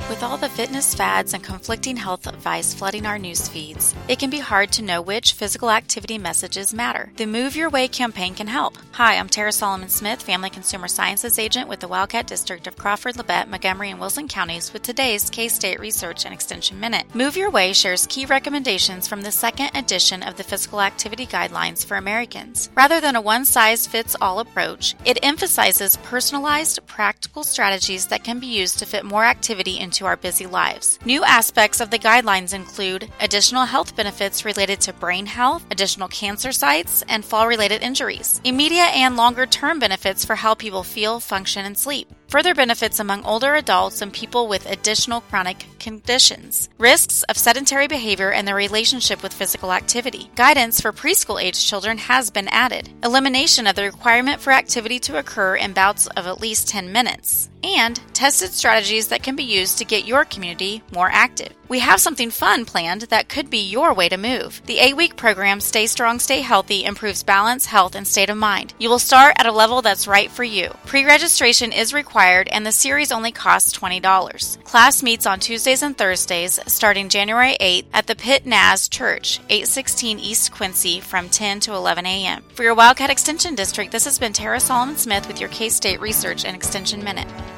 With all the fitness fads and conflicting health advice flooding our news feeds, it can be hard to know which physical activity messages matter. The Move Your Way campaign can help. Hi, I'm Tara Solomon Smith, Family Consumer Sciences Agent with the Wildcat District of Crawford, Labette, Montgomery, and Wilson Counties with today's K-State Research and Extension Minute. Move Your Way shares key recommendations from the second edition of the Physical Activity Guidelines for Americans. Rather than a one-size-fits-all approach, it emphasizes personalized, practical strategies that can be used to fit more activity into our busy lives. New aspects of the guidelines include additional health benefits related to brain health, additional cancer sites, and fall-related injuries, immediate and longer-term benefits for how people feel, function, and sleep, further benefits among older adults and people with additional chronic conditions, risks of sedentary behavior and their relationship with physical activity. Guidance for preschool-aged children has been added, elimination of the requirement for activity to occur in bouts of at least 10 minutes, and tested strategies that can be used to get your community more active. We have something fun planned that could be your way to move. The 8-week program, Stay Strong, Stay Healthy, improves balance, health, and state of mind. You will start at a level that's right for you. Pre-registration is required, and the series only costs $20. Class meets on Tuesdays and Thursdays, starting January 8th at the Pitt Naz Church, 816 East Quincy, from 10 to 11 a.m. For your Wildcat Extension District, this has been Tara Solomon Smith with your K-State Research and Extension Minute.